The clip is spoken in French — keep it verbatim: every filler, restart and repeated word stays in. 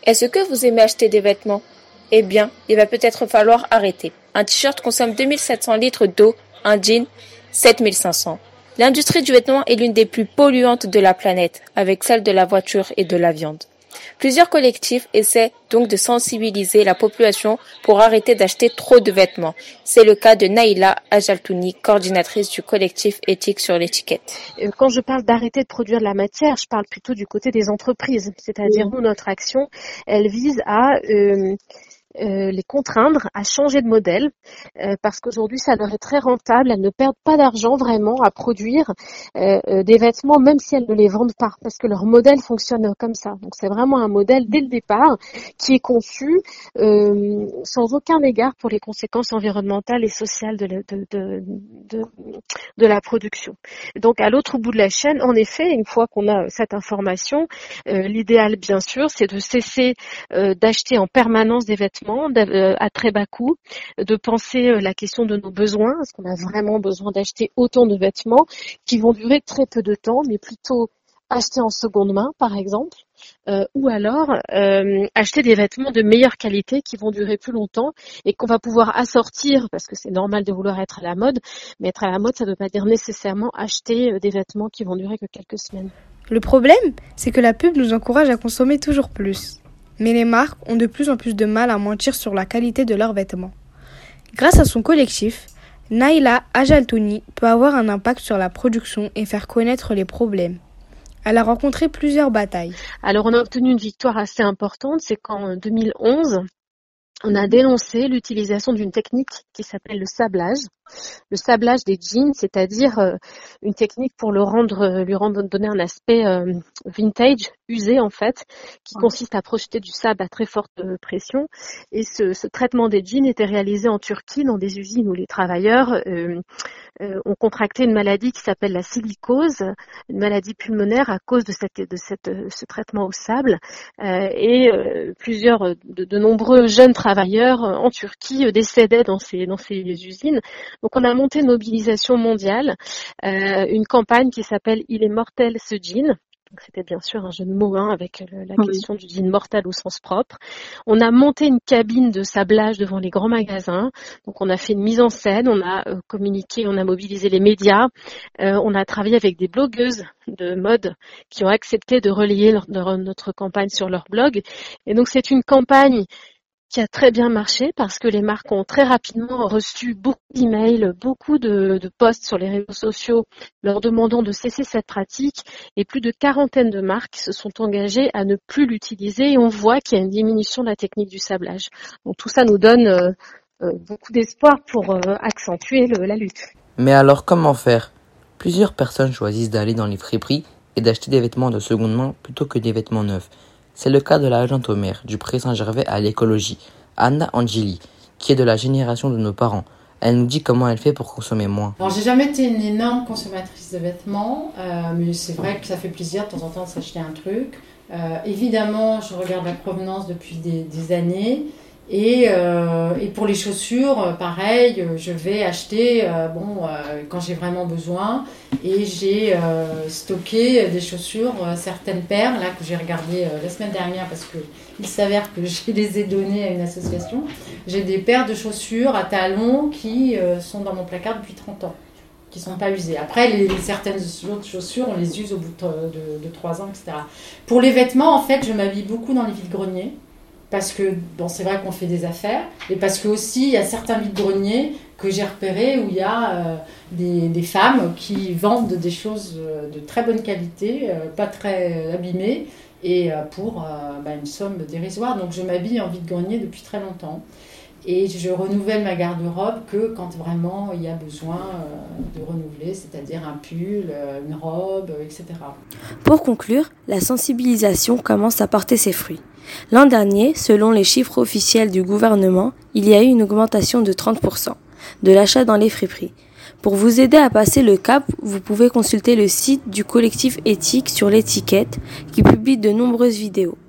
Est-ce que vous aimez acheter des vêtements? Eh bien, il va peut-être falloir arrêter. Un t-shirt consomme deux mille sept cents litres d'eau, un jean sept mille cinq cents. L'industrie du vêtement est l'une des plus polluantes de la planète, avec celle de la voiture et de la viande. Plusieurs collectifs essaient donc de sensibiliser la population pour arrêter d'acheter trop de vêtements. C'est le cas de Naïla Ajaltouni, coordinatrice du collectif éthique sur l'étiquette. Quand je parle d'arrêter de produire de la matière, je parle plutôt du côté des entreprises. C'est-à-dire, nous, notre action, elle vise à... Euh, Euh, les contraindre à changer de modèle euh, parce qu'aujourd'hui ça leur est très rentable, elles ne perdent pas d'argent vraiment à produire euh, euh, des vêtements même si elles ne les vendent pas parce que leur modèle fonctionne comme ça. Donc c'est vraiment un modèle dès le départ qui est conçu euh, sans aucun égard pour les conséquences environnementales et sociales de la, de, de, de, de la production. Donc à l'autre bout de la chaîne, en effet, une fois qu'on a cette information, euh, l'idéal bien sûr c'est de cesser euh, d'acheter en permanence des vêtements à très bas coût, de penser la question de nos besoins, est-ce qu'on a vraiment besoin d'acheter autant de vêtements qui vont durer très peu de temps, mais plutôt acheter en seconde main par exemple, euh, ou alors euh, acheter des vêtements de meilleure qualité qui vont durer plus longtemps et qu'on va pouvoir assortir, parce que c'est normal de vouloir être à la mode, mais être à la mode ça ne veut pas dire nécessairement acheter des vêtements qui vont durer que quelques semaines. Le problème, c'est que la pub nous encourage à consommer toujours plus. Mais les marques ont de plus en plus de mal à mentir sur la qualité de leurs vêtements. Grâce à son collectif, Naïla Ajaltouni peut avoir un impact sur la production et faire connaître les problèmes. Elle a rencontré plusieurs batailles. Alors on a obtenu une victoire assez importante, c'est qu'en deux mille onze, on a dénoncé l'utilisation d'une technique qui s'appelle le sablage. Le sablage des jeans, c'est-à-dire euh, une technique pour le rendre, lui rendre, donner un aspect euh, vintage, usé en fait, qui consiste à projeter du sable à très forte pression. Et ce, ce traitement des jeans était réalisé en Turquie dans des usines où les travailleurs euh, euh, ont contracté une maladie qui s'appelle la silicose, une maladie pulmonaire à cause de, cette, de cette, ce traitement au sable. Euh, et euh, plusieurs, de, de nombreux jeunes travailleurs en Turquie décédaient dans ces, dans ces usines. Donc on a monté une mobilisation mondiale, euh, une campagne qui s'appelle « Il est mortel ce jean ». Donc c'était bien sûr un jeu de mots hein, avec le, la oui. question du jean mortel au sens propre. On a monté une cabine de sablage devant les grands magasins. Donc on a fait une mise en scène, on a euh, communiqué, on a mobilisé les médias. Euh, on a travaillé avec des blogueuses de mode qui ont accepté de relayer leur, leur, notre campagne sur leur blog. Et donc c'est une campagne qui a très bien marché parce que les marques ont très rapidement reçu beaucoup d'emails, beaucoup de, de posts sur les réseaux sociaux leur demandant de cesser cette pratique et plus de quarantaine de marques se sont engagées à ne plus l'utiliser et on voit qu'il y a une diminution de la technique du sablage. Donc tout ça nous donne euh, euh, beaucoup d'espoir pour euh, accentuer le, la lutte. Mais alors comment faire? Plusieurs personnes choisissent d'aller dans les friperies et d'acheter des vêtements de seconde main plutôt que des vêtements neufs. C'est le cas de la agente au maire du Pré Saint-Gervais à l'écologie, Anna Angeli, qui est de la génération de nos parents. Elle nous dit comment elle fait pour consommer moins. Alors, j'ai jamais été une énorme consommatrice de vêtements, euh, mais c'est vrai que ça fait plaisir de temps en temps de s'acheter un truc. Euh, évidemment, je regarde la provenance depuis des, des années. Et, euh, et pour les chaussures, pareil, je vais acheter euh, bon, euh, quand j'ai vraiment besoin. Et j'ai euh, stocké des chaussures, euh, certaines paires, là que j'ai regardées euh, la semaine dernière parce qu'il s'avère que je les ai données à une association. J'ai des paires de chaussures à talons qui euh, sont dans mon placard depuis trente ans, qui ne sont pas usées. Après, les, certaines autres chaussures, on les use au bout de, de, de trois ans, et cetera. Pour les vêtements, en fait, je m'habille beaucoup dans les vides-greniers. Parce que, bon, c'est vrai qu'on fait des affaires, et parce que aussi, il y a certains vides-greniers que j'ai repérés où il y a euh, des, des femmes qui vendent des choses de très bonne qualité, euh, pas très abîmées, et euh, pour euh, bah, une somme dérisoire. Donc je m'habille en vide-grenier depuis très longtemps. Et je renouvelle ma garde-robe que quand vraiment il y a besoin euh, de renouveler, c'est-à-dire un pull, euh, une robe, et cetera. Pour conclure, la sensibilisation commence à porter ses fruits. L'an dernier, selon les chiffres officiels du gouvernement, il y a eu une augmentation de trente pour cent de l'achat dans les friperies. Pour vous aider à passer le cap, vous pouvez consulter le site du collectif éthique sur l'étiquette qui publie de nombreuses vidéos.